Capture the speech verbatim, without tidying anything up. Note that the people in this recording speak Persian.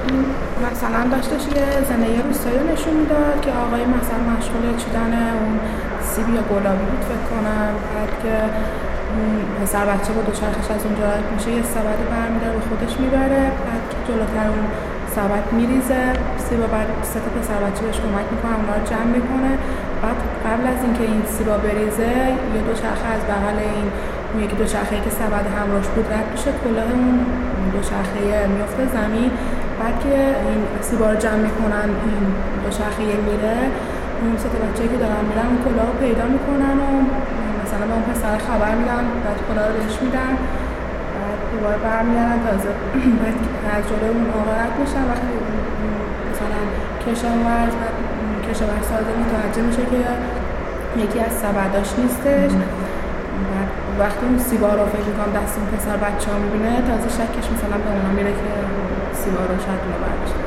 مثلا داشتش یه زندگی روستایی رو نشون میداد که آقای مثلا مشغول چیدن اون سیب یا گلابی بود فکر کنم، بعد که پسر بچه با دوچرخش از اونجا رد میشه یه سبد برمیداره به خودش میبره، بعد که جلوتر اون سبد میریزه سیبا، بعد سه تا پسر بچه بهش کمک میکنه اونا رو جمع میکنه. بعد قبل از اینکه این سیبا بریزه یه دوچرخه از بغل این اون یکی دوچرخه‌ای که سبد همراهش بود رد میشه، کلاه اون دوچرخه میفته زمین. بعد که این سیبا رو جمع میکنن این دوچرخه میره، اون سه تا بچه‌ای که دارن میرن اون کلاه رو پیدا میکنن و مثلا به اون پسر خبر میدن، بعد کلاه رو بهش میدن، بعد دوباره برمیگردن تازه بعد از جلوی اون آقا رد میشن. وقتی مثلا کشاورز بعد کشاورز سازه متوجه میشه که یکی از سبداش نیستش، بعد وقتی اون سیبا رو فکر میکنم دست اون پسر بچه ها میبینه تازه شکش مثلا به اونا میره که سیبا رو شاید اونو برداشت.